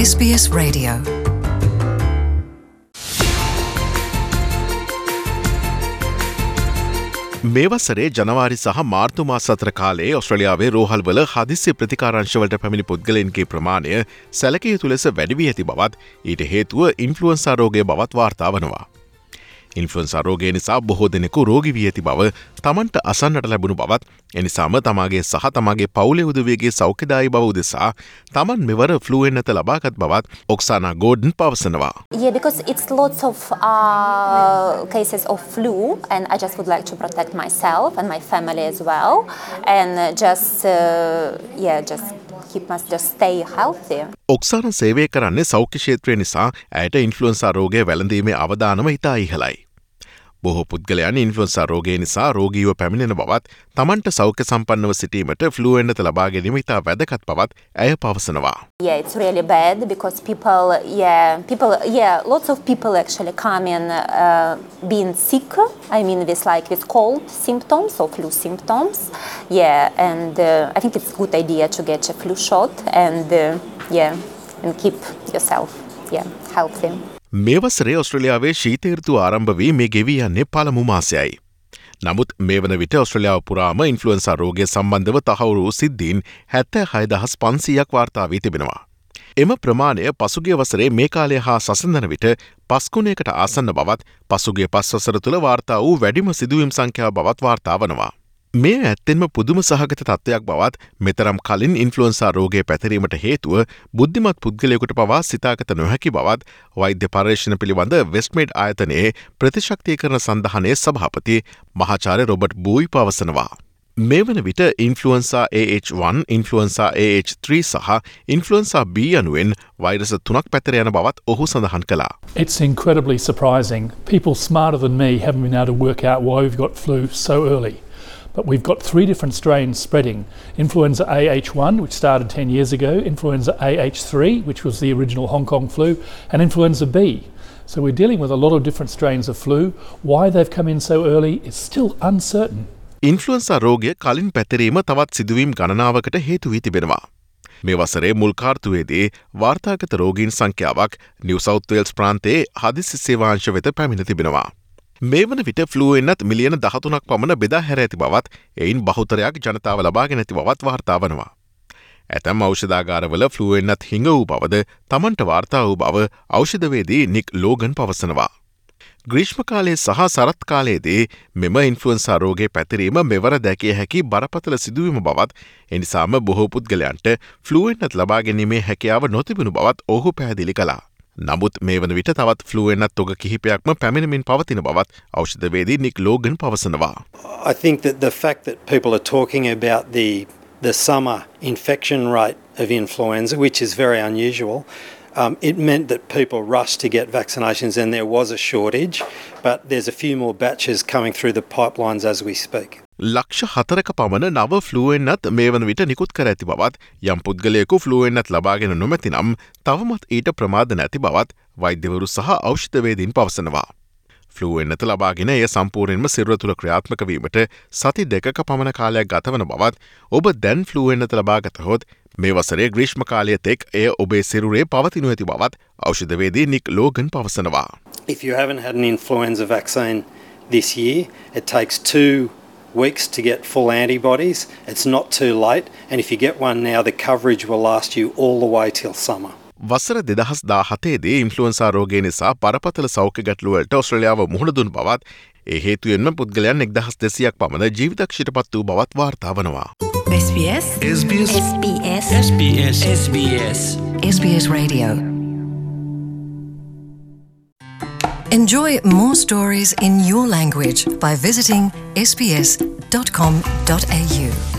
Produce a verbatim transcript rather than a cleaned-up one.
S B S Radio. මේ වසරේ ජනවාරි සහ මාර්තු මාස අතර කාලයේ ඔස්ට්‍රේලියාවේ රෝහල්වල හදිසි ප්‍රතිකාරංශවලට පැමිණි පුද්ගලයන්ගේ ප්‍රමාණය සැලකිය යුතු ලෙස වැඩි වී ඇති බවත් ඊට හේතුව ඉන්ෆ්ලුවෙන්සා රෝගය බවත් වාර්තා වනවා. ඉන්ෆ්ලුවෙන්සා රෝගය නිසා බොහෝ දෙනෙකු රෝගී වී ඇති බව තමන්ට අසන්නට ලැබුණු බවත් එනිසාම තමාගේ සහ තමාගේ පවුලේ උදවියගේ සෞඛ්‍යදායී බව උදෙසා තමන් මෙවර ෆ්ලූ එන්නත ලබාගත් බවත් ඔක්සානා ගෝඩන් පවසනවා. Yeah, because it's lots of uh, cases of flu, and I just would like to protect myself and my family as well, and just uh, yeah, just keep us just stay healthy. Oksana සේවය කරන්නේ සෞඛ්‍ය ක්ෂේත්‍රය නිසා ඇයට ඉන්ෆ්ලුවෙන්සා රෝගය වැළඳීමේ අවදානම ඉතා ඉහළයි. බොහෝ පුද්ගලයන් ඉන්ෆ්ලුවෙන්සා රෝගය නිසා රෝගීව පැමිණෙන බවත් තමන්ට සෞඛ්‍ය සම්පන්නව සිටීමට ෆ්ලූ එන්නත ලබා ගැනීම ඉතා වැදගත් බවත් ඇය පවසනවා. Yeah, it's really bad because people, yeah, people, yeah, lots of people actually come in uh, being sick. I mean, with like with cold symptoms or flu symptoms. Yeah, and uh, I think it's a good idea to get a flu shot and uh, yeah, and keep yourself, yeah, healthy. මේ වසරේ ඔස්ට්‍රේලියාවේ ශීත ඍතුව ආරම්භ වී මේ ගෙවී යන්නේ පළමු මාසයයි. නමුත් මේ වන විට ඔස්ට්‍රේලියාව පුරාම ඉන්ෆ්ලුවෙන්සා රෝගය සම්බන්ධව තහවුරු වූ සිද්ධීන් හැත්තෑ හය දහස් පන්සීයක් වාර්තා වී තිබෙනවා. එම ප්‍රමාණය පසුගිය වසරේ මේ කාලය හා සසඳන විට පස්කුණයකට ආසන්න බවත් පසුගිය පස් වසර තුළ වාර්තා වූ වැඩිම සිදුවීම් සංඛ්‍යාව බවත් වාර්තා වනවා. මේ ඇත්තෙන්ම පුදුම සහගත තත්ත්වයක් බවත් මෙතරම් කලින් ඉන්ෆ්ලුවෙන්සා රෝගය පැතිරීමට හේතුව බුද්ධිමත් පුද්ගලයෙකුට පවා සිතාගත නොහැකි බවත් වෛද්‍ය පර්යේෂණ පිළිබඳ වෙස්ට්මේඩ් ආයතනයේ ප්‍රතිශක්තිකරණ සන්ධානයේ සභාපති මහාචාර්ය රොබර්ට් බූයි පවසනවා. මේ වන විට ඉන්ෆ්ලුවෙන්සා A H one, ඉන්ෆ්ලුවෙන්සා A H three සහ ඉන්ෆ්ලුවෙන්සා B යනුවෙන් වෛරස තුනක් පැතිර යන බවත් ඔහු සඳහන් කළා. It's incredibly surprising. People smarter than me haven't been able to work out why we've got flu so early. But we've got three different strains spreading. Influenza A H one, which started ten years ago, influenza A H three, which was the original Hong Kong flu, and influenza B. So we're dealing with a lot of different strains of flu. Why they've come in so early is still uncertain. ඉන්ෆ්ලුවෙන්සා රෝගය කලින් පැතිරීම තවත් සිදුවීම් ගණනාවකට හේතු වී තිබෙනවා. මේ වසරේ මුල් කාර්තුවේදී වාර්තාගත රෝගීන් සංඛ්‍යාවක් නිව් සවුත් වේල්ස් ප්‍රාන්තයේ හදිසි සේවාංශ වෙත පැමිණ තිබෙනවා. මේ වන විට ෆ්ලූ එන්නත් මිලියන දහතුනක් පමණ බෙදා හැර ඇති බවත් එයින් බහුතරයක් ජනතාව ලබාගෙන ඇති බවත් වාර්තා වනවා. ඇතැම් ඖෂධාගාරවල ෆ්ලූ එන්නත් හිඟ වූ බවද තමන්ට වාර්තා වූ බව ඖෂධවේදී නික් ලෝගන් පවසනවා. ග්‍රීෂ්ම කාලයේ සහ සරත් කාලයේදී මෙම ඉන්ෆ්ලුවෙන්සා රෝගයේ පැතිරීම මෙවර දැකිය හැකි බරපතල සිදුවීම බවත් එනිසාම බොහෝ පුද්ගලයන්ට ෆ්ලූ එන්නත් ලබා ගැනීමේ හැකියාව නොතිබුණු බවත් ඔහු පැහැදිලි කළා. නමුත් මේ වන විට තවත් ෆ්ලූ එන්නත් තොග කිහිපයක්ම පැමිණෙමින් පවතින බවත් ඖෂධවේදී නික් ලෝගන් පවසනවා. I think that the fact that people are talking about the the summer infection rate of influenza, which is very unusual, um, it meant that people rushed to get vaccinations and there was a shortage, but there's a few more batches coming through the pipelines as we speak. ලක්ෂ හතරක පමණ නව flu එන්නත් මේ වන විට නිකුත් කර ඇති බවත් යම් පුද්ගලයෙකු ෆ්ලූ එන්නත් ලබාගෙන නොමැති නම් තවමත් ඊට ප්‍රමාද නැති බවත් වෛද්‍යවරු සහ ඖෂධවේදීන් පවසනවා. ෆ්ලූ එන්නත ලබාගෙන එය සම්පූර්ණයෙන්ම සිරුර තුළ ක්‍රියාත්මක වීමට සති දෙකක පමණ කාලයක් ගතවන බවත් ඔබ දැන් ෆ්ලූ එන්නත ලබාගතහොත් මේ වසරේ ග්‍රීෂ්ම කාලය තෙක් එය ඔබේ සිරුරේ පවතිනු ඇති බවත් ඖෂධවේදී නික් ලෝගන් පවසනවා. If you haven't had an influenza vaccine this year, it takes two weeks to get full antibodies. It's not too late, and if you get one now, the coverage will last you all the way till summer. වසර දෙදහස් දාහතේදී ඉන්ෆ්ලුවෙන්සා රෝගය නිසා බරපතල සෞඛ්‍ය ගැටලුවලට ඔස්ට්‍රේලියාව මුහුණ දුන් බවත් ඒ හේතුවෙන්ම පුද්ගලයන් එක්දහස් දෙසීයක් පමණ ජීවිතක්ෂයට පත් වූ බවත් වාර්තා වනවා. S B S S B S S B S S B S S B S S B S Radio. Enjoy more stories in your language by visiting s b s dot com dot a u.